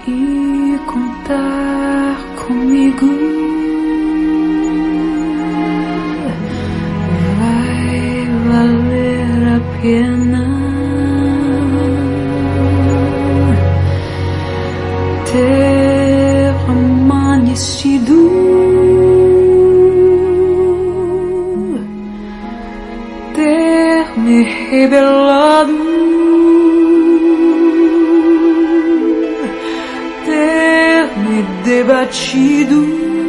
e contar comigo. Vai valer a pena ter amanhecido, ter me rebelado, ter me debatido,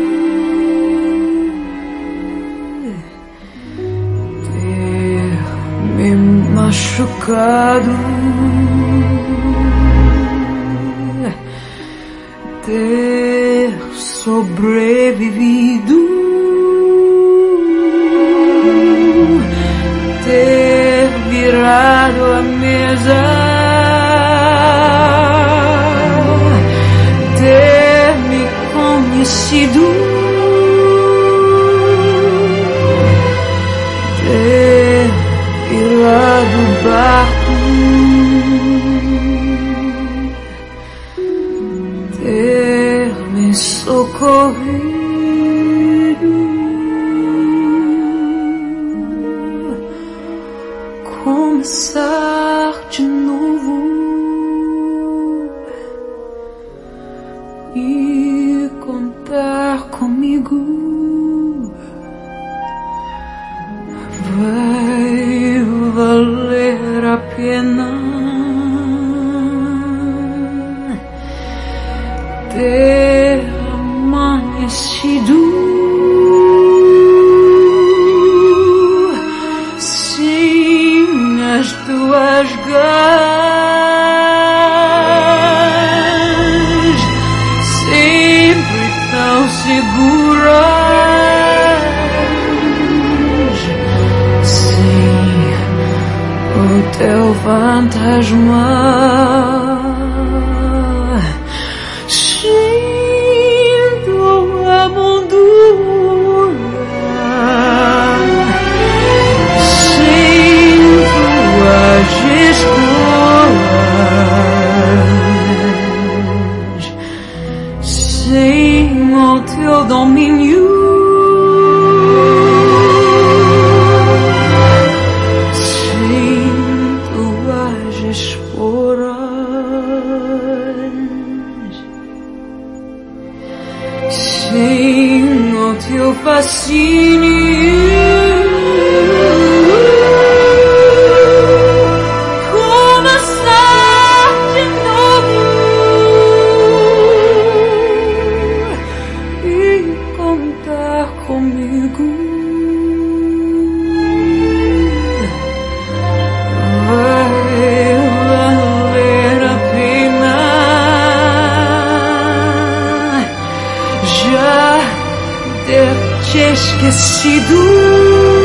ter me machucado, ter sobrevivido, ter virado a mesa, ter me conhecido, ter virado o barco, ter me socorrido, começar de novo e contar comigo. Vai valer a pena ter amanhecido sem as tuas garras, sempre tão seguras, sem o teu fantasma. Sem o teu domínio, sem tuas esporas, sem o teu fascínio. Comigo vai valer a pena já ter te esquecido.